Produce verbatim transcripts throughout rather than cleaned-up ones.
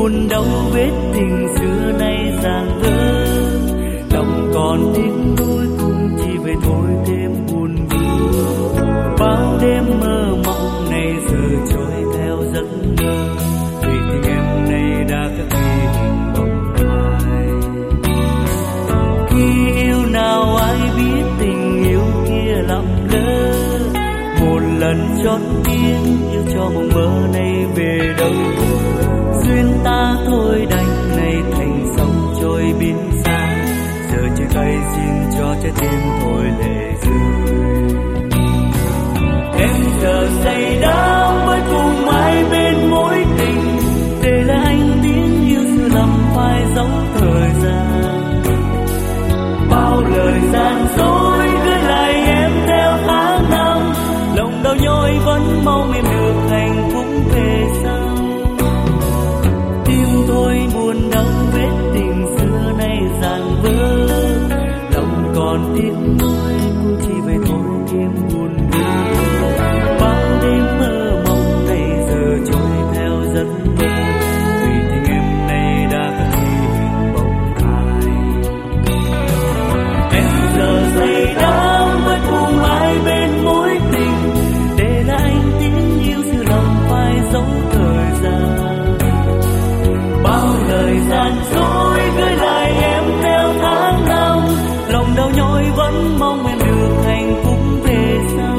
buồn đau vết tình xưa nay dàng vỡ, lòng còn tiếc nuối cũng chỉ về thôi thêm buồn vui. Bao đêm mơ mộng này giờ trôi theo giấc mơ, vì tình em nay đã khắc ghi hình bóng ai. Khi yêu nào ai biết tình yêu kia lắm lỡ, một lần chót tiếng yêu cho mộng mơ này về đâu. Duyên ta thôi đành này thành sông trôi biến xa, giờ chia tay xin cho trái tim thôi lệ rơi. Em giờ say đắm với cùng ai bên mối tình, để lại anh tiếng yêu sự lầm phai dấu thời gian. Bao lời gian dối gửi lại em theo tháng năm, lòng đau nhói vẫn mong em được hạnh phúc về sau. Tim tôi buồn đau vết tình xưa nay dàng vỡ, lòng còn tiếc nuối cũng chỉ về thôi thêm buồn vui. Bao đêm mơ mộng này giờ trôi theo giấc mơ, vì tình em nay đã khắc ghi hình bóng ai. Em giờ say đắm với cùng ai bên mối tình, để lại anh tiếng yêu sự lòng phai dấu thời gian. Bao lời gian dối gửi lại em theo tháng năm, lòng đau nhói vẫn mong em được hạnh phúc về sau.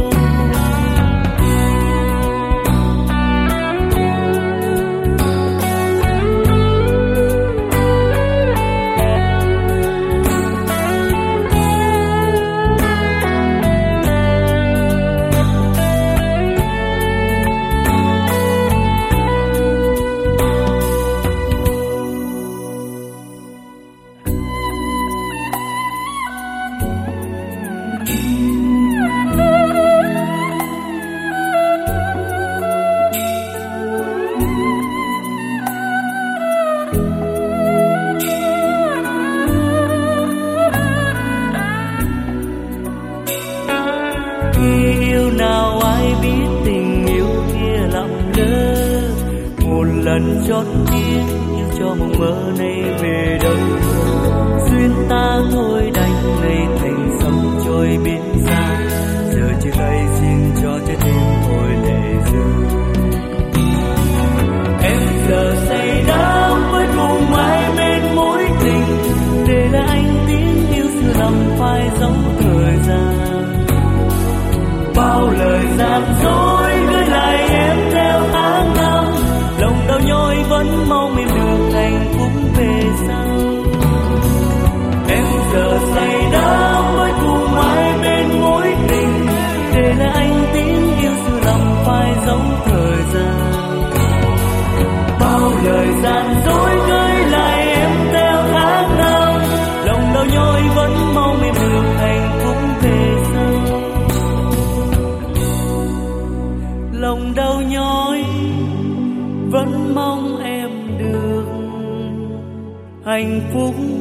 Khi yêu nào ai biết tình yêu kia lắm lỡ, một lần chót tiếng yêu cho mộng mơ này về đâu. Duyên ta thôi đành này thành sông trôi biến xa, giờ chia tay xin cho trái tim thôi lệ rơi. Em giờ say đắm với cùng ai bên mối tình, để lại anh tiếng yêu sự lầm phai dấu thời gian. Bao lời gian dối gửi lại em theo tháng năm, lòng đau nhói vẫn mong em được hạnh phúc về sau. Em giờ say đắm với cùng ai bên mối tình, để lại anh tiếng yêu sự lầm phai dấu thời gian. Bao lời gian dối gửi lại em theo tháng năm, lòng đau nhói vẫn mong em được hạnh phúc về sau. Lòng đau nhói vẫn mong em được hạnh phúc